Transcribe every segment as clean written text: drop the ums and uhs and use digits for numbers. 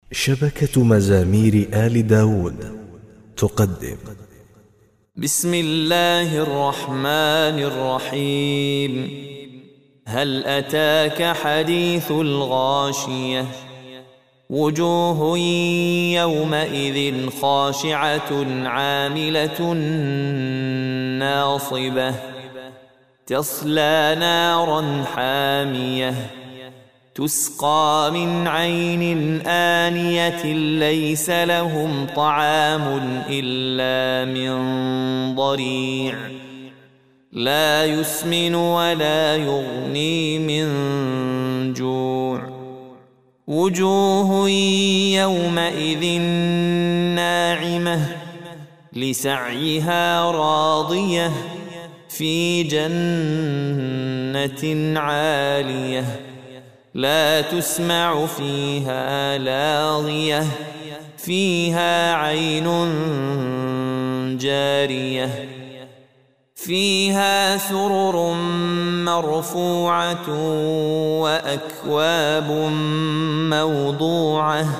شبكة مزامير آل داود تقدم. بسم الله الرحمن الرحيم. هل أتاك حديث الغاشية؟ وجوه يومئذ خاشعة عاملة ناصبة تصلى نارا حامية تسقى من عين آنية ليس لهم طعام إلا من ضريع لا يسمن ولا يغني من جوع. وجوه يومئذ ناعمة لسعيها راضية في جنة عالية لا تسمع فيها لاغية فيها عين جارية فيها سرر مرفوعة وأكواب موضوعة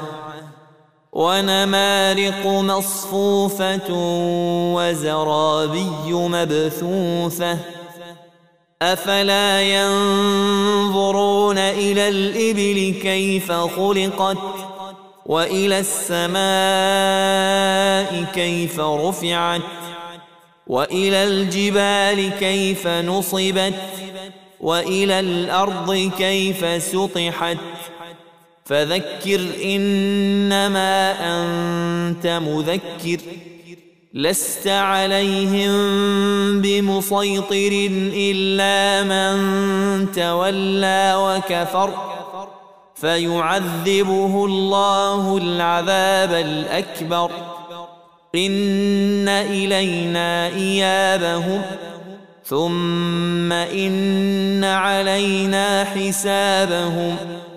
ونمارق مصفوفة وزرابي مبثوثة. أفلا ينظرون إلى الإبل كيف خلقت وإلى السماء كيف رفعت وإلى الجبال كيف نصبت وإلى الأرض كيف سطحت. فذكر إنما أنت مذكر لست عليهم بمسيطر إلا من تولى وكفر فيعذبه الله العذاب الأكبر. إن إلينا إيابهم ثم إن علينا حسابهم.